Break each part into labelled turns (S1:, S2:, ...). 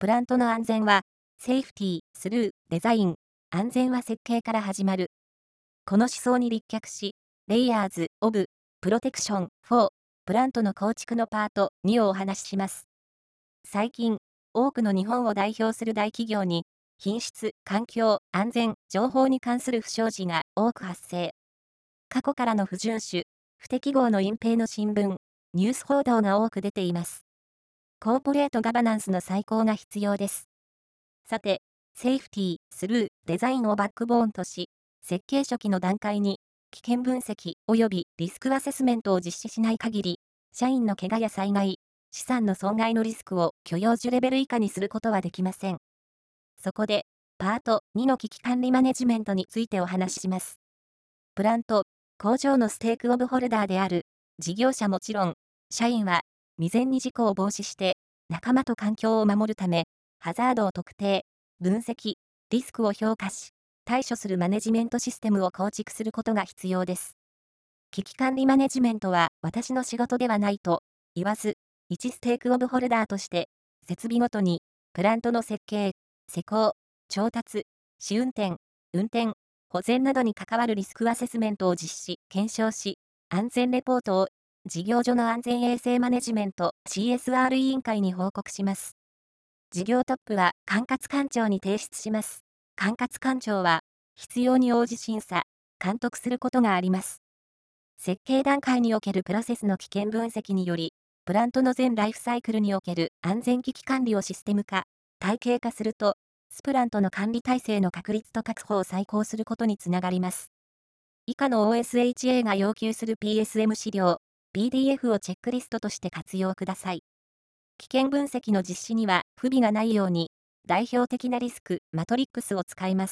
S1: プラントの安全は、セーフティー、スルー、デザイン、安全は設計から始まる。この思想に立脚し、レイヤーズ・オブ・プロテクション・フォー・プラントの構築のパート2をお話しします。最近、多くの日本を代表する大企業に、品質、環境、安全、情報に関する不祥事が多く発生。過去からの不遵守、不適合の隠蔽の新聞、ニュース報道が多く出ています。コーポレートガバナンスの再考が必要です。さて、セーフティー、スルー、デザインをバックボーンとし、設計初期の段階に、危険分析及びリスクアセスメントを実施しない限り、社員の怪我や災害、資産の損害のリスクを許容樹レベル以下にすることはできません。そこで、パート2の危機管理マネジメントについてお話しします。プラント、工場のステークオブホルダーである、事業者もちろん、社員は、未然に事故を防止して、仲間と環境を守るため、ハザードを特定、分析、リスクを評価し、対処するマネジメントシステムを構築することが必要です。危機管理マネジメントは私の仕事ではないと言わず、一ステークオブホルダーとして、設備ごとに、プラントの設計、施工、調達、試運転、運転、保全などに関わるリスクアセスメントを実施、検証し、安全レポートを事業所の安全衛生マネジメント CSR 委員会に報告します。事業トップは管轄官庁に提出します。管轄官庁は必要に応じ審査、監督することがあります。設計段階におけるプロセスの危険分析により、プラントの全ライフサイクルにおける安全危機管理をシステム化、体系化すると、スプラントの管理体制の確立と確保を再考することにつながります。以下の OSHA が要求する PSM 資料、PDF をチェックリストとして活用ください。危険分析の実施には不備がないように、代表的なリスク、マトリックスを使います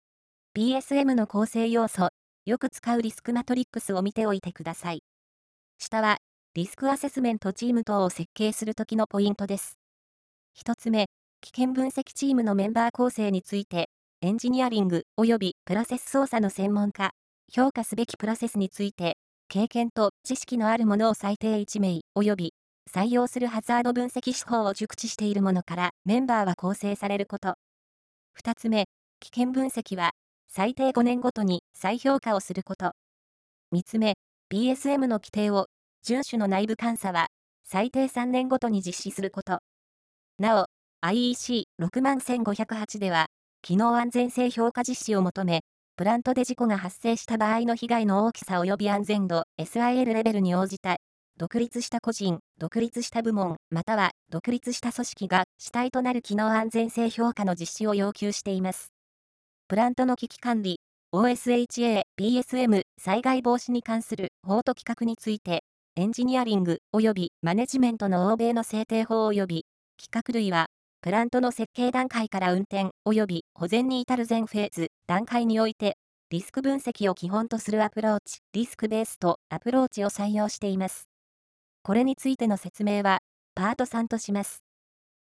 S1: 。PSM の構成要素、よく使うリスクマトリックスを見ておいてください。下は、リスクアセスメントチーム等を設計するときのポイントです。一つ目、危険分析チームのメンバー構成について、エンジニアリング及びプロセス操作の専門家、評価すべきプロセスについて、経験と知識のある者を最低1名及び採用するハザード分析手法を熟知している者からメンバーは構成されること。二つ目、危険分析は最低5年ごとに再評価をすること。三つ目、PSM の規定を遵守の内部監査は最低3年ごとに実施すること。なお、IEC61508 では、機能安全性評価実施を求め、プラントで事故が発生した場合の被害の大きさ及び安全度、SIL レベルに応じた、独立した個人、独立した部門、または独立した組織が主体となる機能安全性評価の実施を要求しています。プラントの危機管理、OSHA、PSM、災害防止に関する法と規格について、エンジニアリング及びマネジメントの欧米の制定法及び規格類は、プラントの設計段階から運転及び保全に至る全フェーズ、段階において、リスク分析を基本とするアプローチ、リスクベースとアプローチを採用しています。これについての説明は、パート3とします。